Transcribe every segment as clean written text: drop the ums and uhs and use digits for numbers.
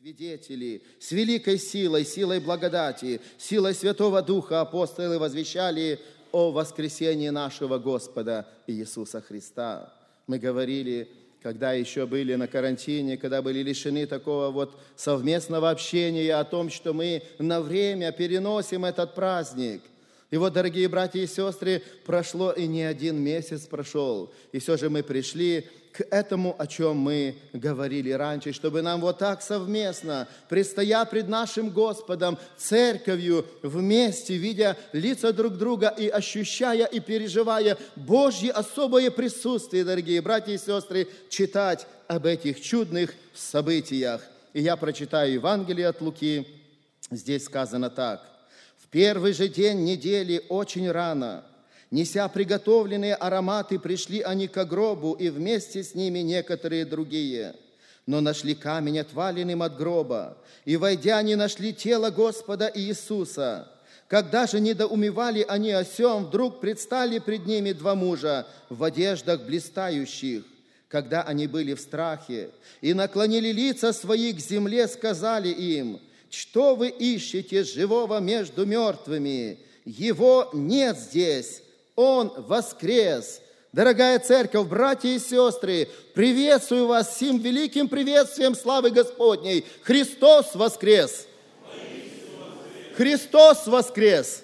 свидетели с великой силой, силой благодати, силой Святого Духа апостолы возвещали о воскресении нашего Господа Иисуса Христа. Мы говорили, когда еще были на карантине, когда были лишены такого вот совместного общения, о том, что мы на время переносим этот праздник. И вот, дорогие братья и сестры, прошло и не один месяц прошел. И все же мы пришли к этому, о чем мы говорили раньше, чтобы нам вот так совместно, предстоя пред нашим Господом, церковью, вместе, видя лица друг друга и ощущая и переживая Божье особое присутствие, дорогие братья и сестры, читать об этих чудных событиях. И я прочитаю Евангелие от Луки. Здесь сказано так. В первый же день недели очень рано, неся приготовленные ароматы, пришли они к гробу, и вместе с ними некоторые другие. Но нашли камень отваленным от гроба, и, войдя, они нашли тело Господа Иисуса. Когда же недоумевали они о сем, вдруг предстали пред ними два мужа в одеждах блистающих. Когда они были в страхе и наклонили лица свои к земле, сказали им: «Что вы ищете живого между мертвыми? Его нет здесь, Он воскрес». Дорогая церковь, братья и сестры, приветствую вас всем великим приветствием славы Господней. Христос воскрес! Христос воскрес!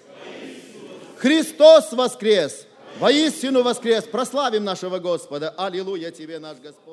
Христос воскрес! Воистину воскрес! Прославим нашего Господа! Аллилуйя Тебе, наш Господь!